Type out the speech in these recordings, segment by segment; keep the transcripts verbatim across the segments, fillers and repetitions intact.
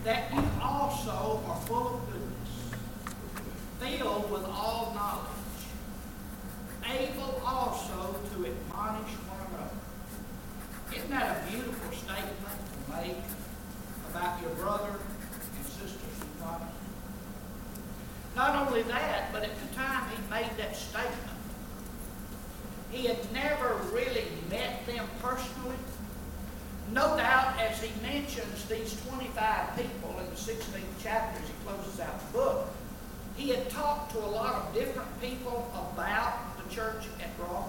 that you also are full of goodness, filled with all knowledge, able also to admonish one another. Isn't that a beautiful statement to make about your brother and sisters in Christ? Not only that, but at the time he made that statement, he had never really met them personally. No doubt, as he mentions these twenty-five people in the sixteenth chapter as he closes out the book, he had talked to a lot of different people about the church at Rome.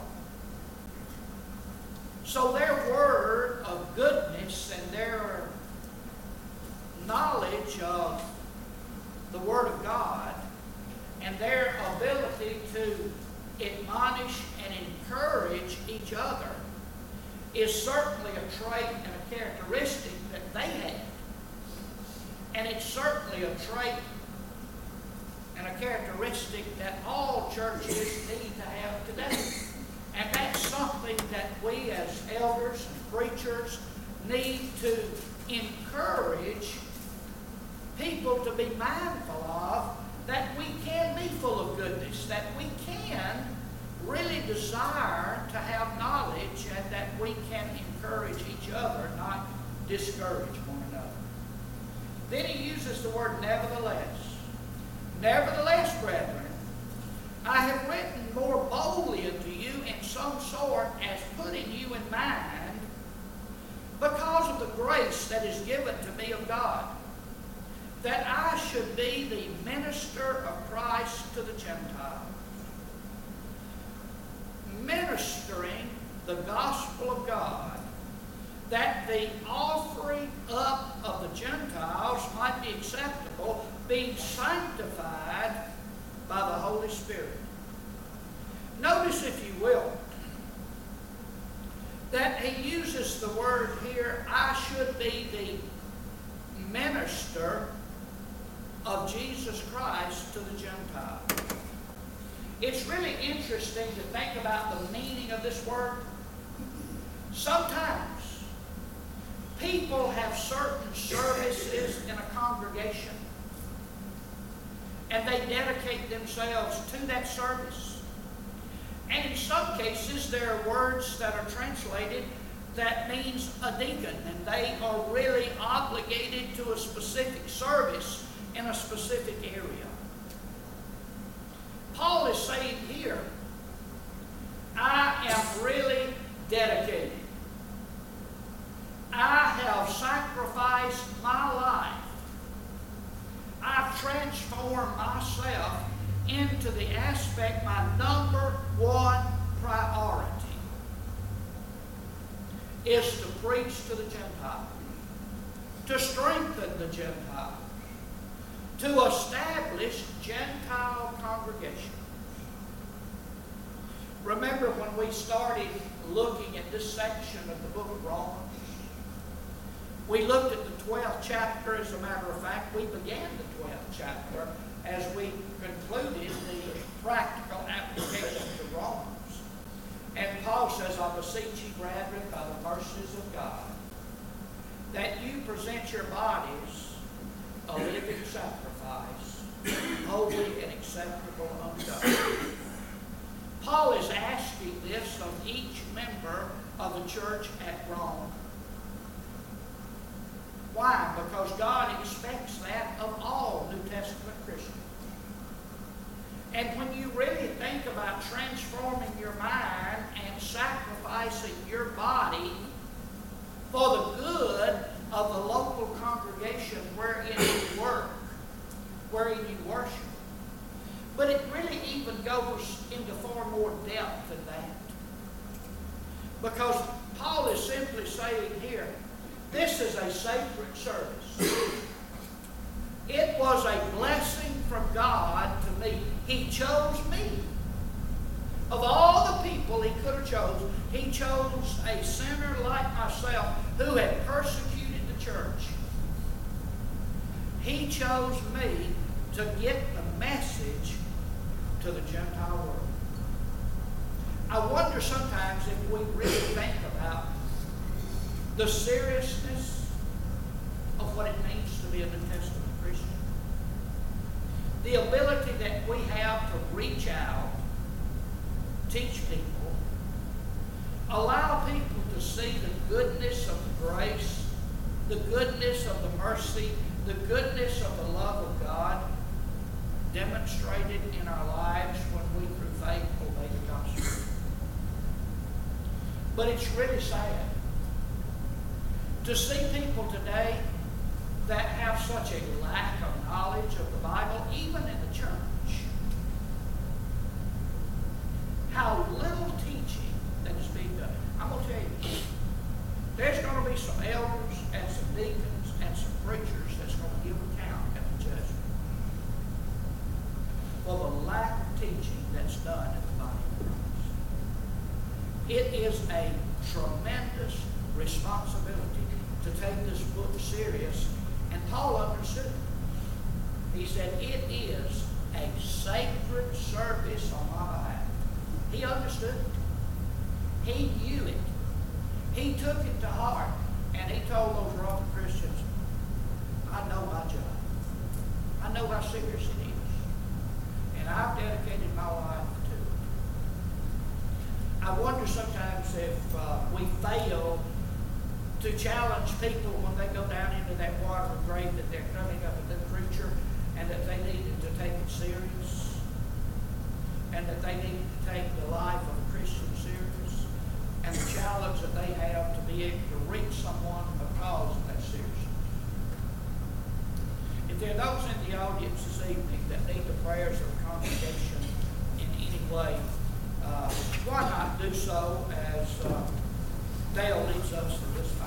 So their word of goodness and their knowledge of the Word of God and their ability to admonish and encourage each other is certainly a trait and a characteristic that they had. And it's certainly a trait and a characteristic that all churches need to have today. And that's something that we as elders and preachers need to encourage people to be mindful of, that we can be full of goodness, that we can really desire to have knowledge, and that we can encourage each other, not discourage one another. Then he uses the word nevertheless. Nevertheless, brethren, I have written more boldly unto you in some sort as putting you in mind, because of the grace that is given to me of God, that I should be the minister of Christ to the Gentiles, ministering the gospel of God, that the offering up of the Gentiles might be acceptable, being sanctified by the Holy Spirit. Notice, if you will, that he uses the word here, I should be the minister of Jesus Christ to the Gentiles. It's really interesting to think about the meaning of this word. Sometimes people have certain services in a congregation, and they dedicate themselves to that service. And in some cases, there are words that are translated that means a deacon, and they are really obligated to a specific service in a specific area. Paul is saying here, I am really dedicated. I have sacrificed my life. I've transformed myself into the aspect, my number one priority is to preach to the Gentiles, to strengthen the Gentiles, to establish Gentile congregations. Remember when we started looking at this section of the book of Romans? We looked at the twelfth chapter. As a matter of fact, we began the twelfth chapter as we concluded the practical application to Romans. And Paul says, I beseech you, brethren, by the mercies of God, that you present your bodies a living sacrifice, holy and acceptable unto God. Paul is asking this of each member of the church at Rome. Why? Because God expects that of all New Testament Christians. And when you really think about transforming your mind and sacrificing your body for the good of the local congregation wherein you work, wherein you worship. But it really even goes into far more depth than that. Because Paul is simply saying here, this is a sacred service. It was a blessing from God to me. He chose me. Of all the people he could have chosen, he chose a sinner like myself who had persecuted the church. He chose me to get the message to the Gentile world. I wonder sometimes if we really think about the seriousness of what it means to be a New Testament Christian. The ability that we have to reach out, teach people, allow people to see the goodness of the grace, the goodness of the mercy, the goodness of the love of God demonstrated in our lives when we, through faith, obey the gospel. But it's really sad to see people today that have such a lack of knowledge of the Bible, even in the church. How little teaching that is being done. I'm going to tell you, there's going to be some elders and some deacons and some preachers that's going to give account at the judgment for the lack of teaching that's done in the body of Christ. It is a tremendous responsibility to take this book serious, and Paul understood it. He said, it is a sacred service on my behalf. He understood it. He knew it. He took it to heart, and he told those Roman Christians, I know my job. I know how serious it is, and I've dedicated my life to it. I wonder sometimes if uh, we fail to challenge people when they go down into that water of grave that they're coming up with the preacher, and that they needed to take it serious, and that they needed to take the life of a Christian serious, and the challenge that they have to be able to reach someone because of that seriousness. If there are those in the audience this evening that need the prayers of the congregation in any way, uh, why not do so as uh, Dale leads us in this